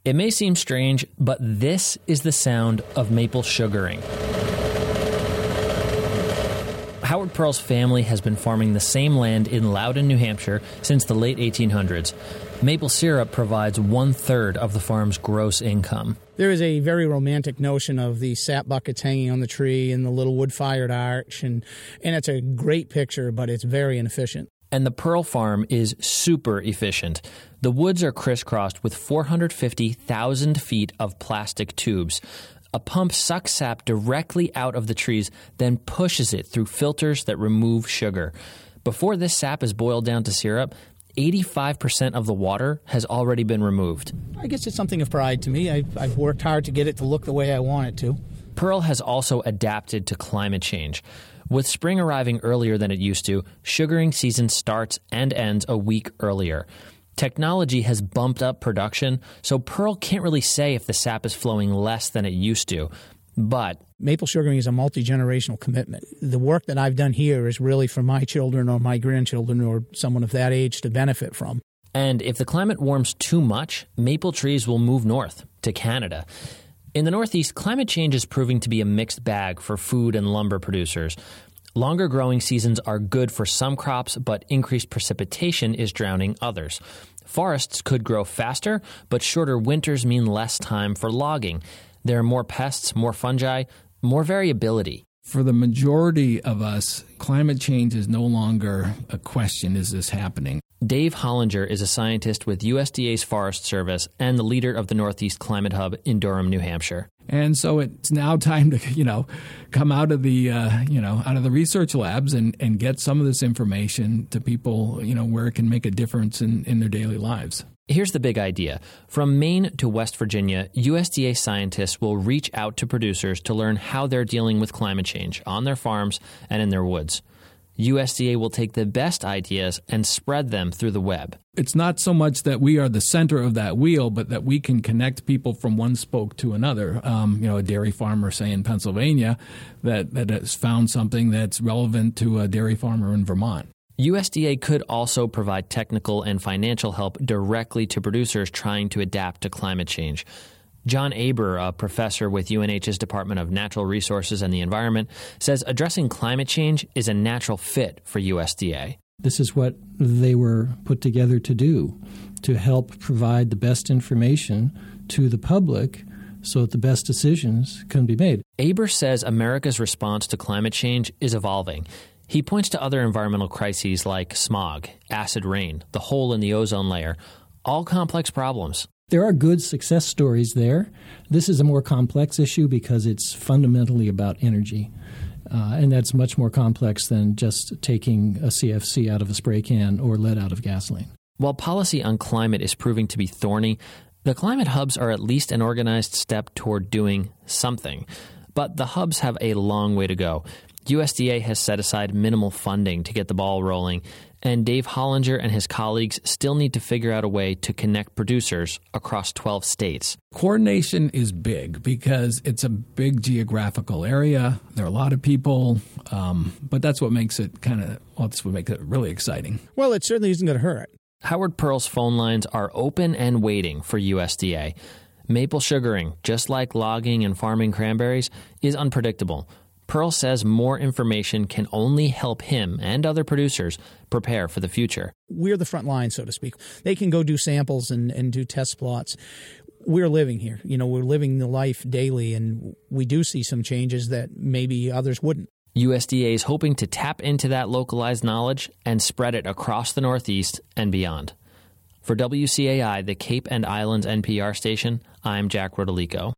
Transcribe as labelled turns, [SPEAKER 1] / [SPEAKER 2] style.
[SPEAKER 1] It may seem strange, but this is the sound of maple sugaring. Howard Pearl's family has been farming the same land in Loudon, New Hampshire since the late 1800s. Maple syrup provides 1/3 of the farm's gross income.
[SPEAKER 2] There is a very romantic notion of the sap buckets hanging on the tree and the little wood-fired arch, and it's a great picture, but it's very inefficient.
[SPEAKER 1] And the Pearl farm is super efficient. The woods are crisscrossed with 450,000 feet of plastic tubes. A pump sucks sap directly out of the trees, then pushes it through filters that remove sugar. Before this sap is boiled down to syrup, 85% of the water has already been removed.
[SPEAKER 2] I guess it's something of pride to me. I've worked hard to get it to look the way I want it to.
[SPEAKER 1] Pearl has also adapted to climate change. With spring arriving earlier than it used to, sugaring season starts and ends a week earlier. Technology has bumped up production, so Pearl can't really say if the sap is flowing less than it used to. But
[SPEAKER 2] maple sugaring is a multi-generational commitment. The work that I've done here is really for my children or my grandchildren or someone of that age to benefit from.
[SPEAKER 1] And if the climate warms too much, maple trees will move north to Canada. In the Northeast, climate change is proving to be a mixed bag for food and lumber producers. Longer growing seasons are good for some crops, but increased precipitation is drowning others. Forests could grow faster, but shorter winters mean less time for logging. There are more pests, more fungi, more variability.
[SPEAKER 3] For the majority of us, climate change is no longer a question, is this happening?
[SPEAKER 1] Dave Hollinger is a scientist with USDA's Forest Service and the leader of the Northeast Climate Hub in Durham, New Hampshire.
[SPEAKER 3] And so it's now time to, come out of the, out of the research labs and get some of this information to people, where it can make a difference in their daily lives.
[SPEAKER 1] Here's the big idea. From Maine to West Virginia, USDA scientists will reach out to producers to learn how they're dealing with climate change on their farms and in their woods. USDA will take the best ideas and spread them through the web.
[SPEAKER 3] It's not so much that we are the center of that wheel, but that we can connect people from one spoke to another. A dairy farmer, say, in Pennsylvania that has found something that's relevant to a dairy farmer in Vermont.
[SPEAKER 1] USDA could also provide technical and financial help directly to producers trying to adapt to climate change. John Aber, a professor with UNH's Department of Natural Resources and the Environment, says addressing climate change is a natural fit for USDA.
[SPEAKER 4] This is what they were put together to do, to help provide the best information to the public so that the best decisions can be made.
[SPEAKER 1] Aber says America's response to climate change is evolving. He points to other environmental crises like smog, acid rain, the hole in the ozone layer, all complex problems.
[SPEAKER 4] There are good success stories there. This is a more complex issue because it's fundamentally about energy. And that's much more complex than just taking a CFC out of a spray can or lead out of gasoline.
[SPEAKER 1] While policy on climate is proving to be thorny, the climate hubs are at least an organized step toward doing something. But the hubs have a long way to go. USDA has set aside minimal funding to get the ball rolling, and Dave Hollinger and his colleagues still need to figure out a way to connect producers across 12 states.
[SPEAKER 3] Coordination is big because it's a big geographical area. There are a lot of people, but that's what makes it that's what makes it really exciting.
[SPEAKER 2] Well, it certainly isn't going to hurt.
[SPEAKER 1] Howard Pearl's phone lines are open and waiting for USDA. Maple sugaring, just like logging and farming cranberries, is unpredictable. Pearl says more information can only help him and other producers prepare for the future.
[SPEAKER 2] We're the front line, so to speak. They can go do samples and do test plots. We're living here. We're living the life daily, and we do see some changes that maybe others wouldn't.
[SPEAKER 1] USDA is hoping to tap into that localized knowledge and spread it across the Northeast and beyond. For WCAI, the Cape and Islands NPR station, I'm Jack Rodolico.